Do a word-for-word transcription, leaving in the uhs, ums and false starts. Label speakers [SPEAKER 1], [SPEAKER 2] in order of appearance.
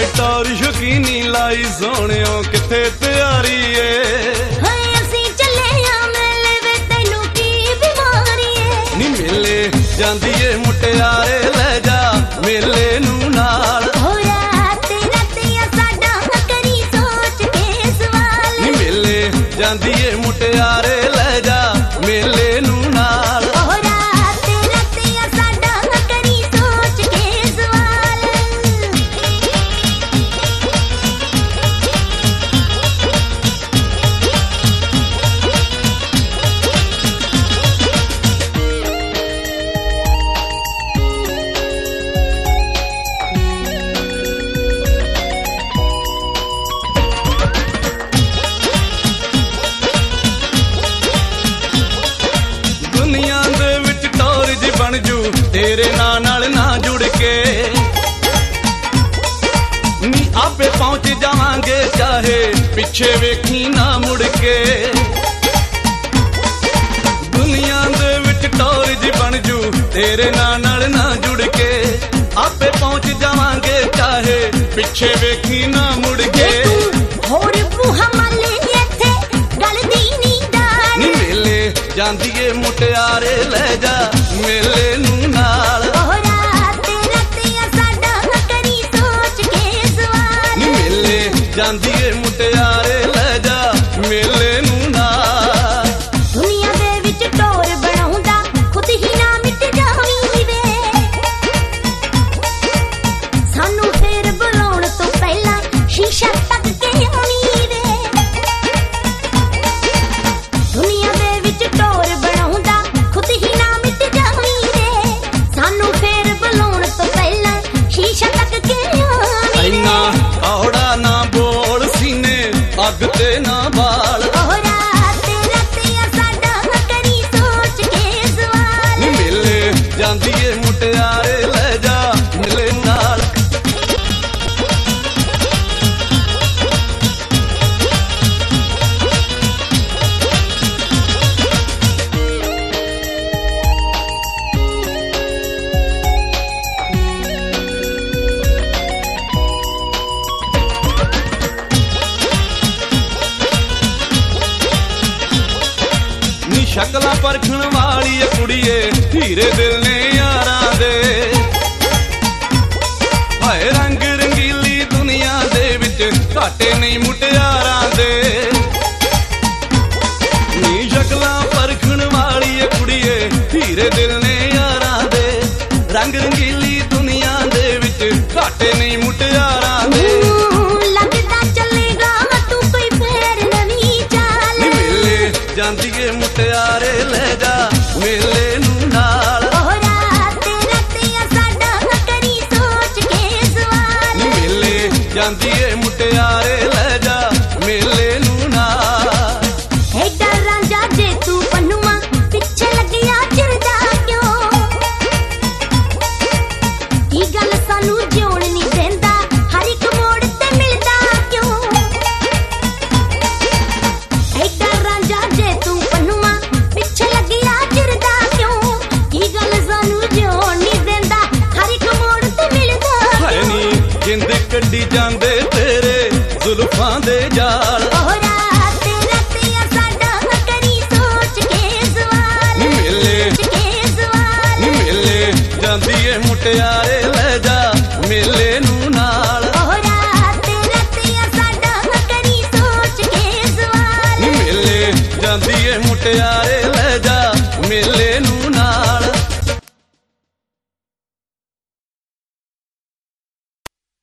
[SPEAKER 1] ਟੌਰ ਸ਼ੁਕੀਨੀ ਲਾਈ ਸੋਹਣਿਓ ਕਿੱਥੇ ਤਿਆਰੀ ਏ
[SPEAKER 2] ਹਾਏ ਅਸੀਂ ਚੱਲੇ ਆ ਮੇਲੇ ਵੇ ਤੈਨੂੰ ਕੀ ਬਿਮਾਰੀ ਏ
[SPEAKER 1] ਨੀ ਮੇਲੇ ਜਾਂਦੀ ਏ ਮੁਟਿਆਰੇ ਲੈ ਜਾ ਮੇਲੇ ਨੂੰ ਨਾਲ
[SPEAKER 2] ਹੋ ਰਾਤ ਰਾਤੀਆ ਸਾਡਾ ਕਰੀ ਸੋਚ ਕੇ ਸਵਾਲ
[SPEAKER 1] ਨੀ ਮੇਲੇ ਜਾਂਦੀ ਏ ਮੁਟਿਆਰੇ ਲੈ ਜਾ ਮੇਲੇ ਨੂੰ ਨਾਲ
[SPEAKER 2] ਹੋ ਰਾਤ ਰਾਤੀਆ ਸਾਡਾ ਕਰੀ ਸੋਚ ਕੇ ਸਵਾਲ
[SPEAKER 1] ਦੁਨੀਆ ਦੇ ਵਿੱਚ ਟੌਰ ਜੀ ਬਣ ਜੂ ਤੇਰੇ ਨਾਂ ਨਾਲ ਨਾ ਜੁੜ ਕੇ ਨੀ ਆਪੇ ਪਹੁੰਚ ਜਾਵਾਂਗੇ ਚਾਹੇ ਪਿੱਛੇ ਵੇਖੀ ਨਾ ਮੁੜ ਕੇ ਦੁਨੀਆ ਦੇ ਵਿੱਚ ਟੌਰ ਜੀ ਬਣ ਜੂ ਤੇਰੇ ਨਾਂ ਨਾਲ ਨਾ ਜੁੜ ਕੇ ਆਪੇ ਪਹੁੰਚ ਜਾਵਾਂਗੇ ਚਾਹੇ ਪਿੱਛੇ ਵੇਖੀ ਨਾ ਮੁੜ ਕੇ
[SPEAKER 2] ਹੋਰ ਬੂਹਾ ਮਾਲੇ ਇੱਥੇ ਗੱਲ ਦੀ ਨੀ ਡਾਲ
[SPEAKER 1] ਨੀ ਮੇਲੇ ਜਾਂਦੀ ਏ ਮੁਟਿਆਰੇ ਲੈ ਜਾ ਮੇਲੇ ਨੂੰ ਨਾਲ
[SPEAKER 2] ਹੋ ਰਾਤ ਰਾਤੀਆ ਸਾਡਾ ਕਰੀ ਸੋਚ ਕੇ ਸਵਾਲ
[SPEAKER 1] ਨੀ ਮੇਲੇ ਜਾਂਦੀ ਏ ਮੁਟਿਆਰੇ ਲੈ ਜਾ ਮੇਲੇ ਨੂੰ ਨਾਲ
[SPEAKER 2] ਦੁਨੀਆ ਦੇ ਵਿੱਚ ਟੌਰ ਬਣਾਉਂਦਾ ਖੁਦ ਹੀ ਨਾ ਮਿਟ ਜਾਵੀਂ ਵੇ ਸਾਨੂੰ ਫੇਰ ਬੁਲਾਉਣ ਤੋਂ ਪਹਿਲਾਂ ਸ਼ੀਸ਼ਾ ਤੱਕ ਕੇ ਆਵੀਂ ਵੇ ਦੁਨੀਆ ਦੇ ਵਿੱਚ ਟੌਰ ਬਣਾਉਂਦਾ ਖੁਦ ਹੀ ਨਾ ਮਿਟ ਜਾਵੀਂ ਵੇ ਸਾਨੂੰ ਫੇਰ ਬੁਲਾਉਣ ਤੋਂ ਪਹਿਲਾਂ ਸ਼ੀਸ਼ਾ ਤੱਕ ਕੇ ਆਵੀਂ
[SPEAKER 1] ਇੰਨਾ ਔੜਾ ਨਾ ਬੋਲ ਸੀਨੇ ਅੱਗ ਤੇ ਨਾ ਬਾਲ
[SPEAKER 2] ਹੋ ਰਾਤ ਰਾਤੀਆ ਸਾਡਾ ਕਰੀ ਸੋਚ ਕੇ ਸਵਾਲ
[SPEAKER 1] ਨੀ ਮੇਲੇ ਜਾਂਦੀ ਏ ਮੁਟਿਆਰੇ ਲੈ ਜਾ ਮੇਲੇ ਨਾਲ ਨੀ ਸ਼ਕਲਾਂ ਪਰਖਣ ਵਾਲੀ ਏ ਕੁੜੀਏ ਹੀਰੇ ਦਿਲ ਨੇ ਯਾਰਾਂ ਦੇ ਹਾਏ ਰੰਗ ਰੰਗੀਲੀ ਦੁਨੀਆ ਦੇ ਵਿੱਚ ਘਾਟੇ ਨਹੀਂ ਮੁਟਿਆਰਾਂ ਦੇ ਨੀ ਸ਼ਕਲਾਂ ਪਰਖਣ ਵਾਲੀ ਏ ਕੁੜੀਏ ਹੀਰੇ ਦਿਲ ਨੇ ਯਾਰਾਂ ਦੇ ਰੰਗ ਰੰਗੀਲੀ ਦੁਨੀਆ ਦੇ ਵਿੱਚ ਘਾਟੇ ਨਹੀਂ ਮੁਟਿਆਰਾਂ ਦੇ
[SPEAKER 2] ਲੱਗਦਾ ਚੱਲੇਗਾ ਤੂੰ ਕੋਈ ਫੇਰ ਨਵੀਂ ਚਾਲ
[SPEAKER 1] ਨੀ ਮੇਲੇ ਜਾਂਦੀ ਏ ਮੁਟਿਆਰੇ ਲੈ ਜਾ ਮੇਲੇ ਨੂੰ ਨਾਲ
[SPEAKER 2] ਹੋ ਰਾਤ ਰਾਤੀਆ ਸਾਡਾ ਕਰੀ ਸੋਚ ਕੇ ਸਵਾਲ
[SPEAKER 1] ਨੀ ਮੇਲੇ ਜਾਂਦੀ ਏ ਮੁਟਿਆਰੇ ਲੈ ਜਾ ਮੇਲੇ ਨੂੰ ਨਾਲ
[SPEAKER 2] ਐਡਾ ਰਾਂਝਾ ਜੇ ਤੂੰ ਪੰਨੂਆ ਪਿੱਛੇ ਲੱਗਿਆ ਚਿਰਦਾ ਕਿਉਂ ਕੀ ਗੱਲ ਸਾਨੂੰ ਜਿਉਣ ਨਹੀਂ ਦਿੰਦਾ ਹਰ ਇੱਕ ਮੋੜ ਤੇ ਮਿਲਦਾ ਕਿਉਂ ਐਡਾ ਰਾਂਝਾ ਜੇ ਤੂੰ ਪੰਨੂਆ ਪਿੱਛੇ ਲੱਗਿਆ ਚਿਰਦਾ ਕਿਉਂ ਕੀ ਗੱਲ ਸਾਨੂੰ ਜਿਉਣ ਨਹੀਂ ਦਿੰਦਾ ਹਰ ਇੱਕ ਮੋੜ ਤੇ ਮਿਲਦਾ
[SPEAKER 1] ਹਾਏ ਨੀ ਜਿੰਦ ਕੱਢੀ ਜਾਂਦੇ ਤੇਰੇ ਜ਼ੁਲਫਾਂ ਦੇ ਜਾਲ
[SPEAKER 2] ਹੋ ਰਾਤ ਰਾਤੀਆ ਸਾਡਾ ਕਰੀ ਸੋਚ ਕੇ ਸਵਾਲ
[SPEAKER 1] ਨੀ ਮੇਲੇ
[SPEAKER 2] ਕੇ ਸਵਾਲ
[SPEAKER 1] ਨੀ ਮੇਲੇ ਜਾਂਦੀ ਏ ਮੁਟਿਆਰੇ ਲੈ ਜਾ ਮੇਲੇ ਨੂੰ ਨਾਲ
[SPEAKER 2] ਹੋ ਰਾਤ ਰਾਤੀਆ ਸਾਡਾ ਕਰੀ ਸੋਚ ਕੇ ਸਵਾਲ
[SPEAKER 1] ਨੀ ਮੇਲੇ ਜਾਂਦੀ ਏ ਮੁਟਿਆਰੇ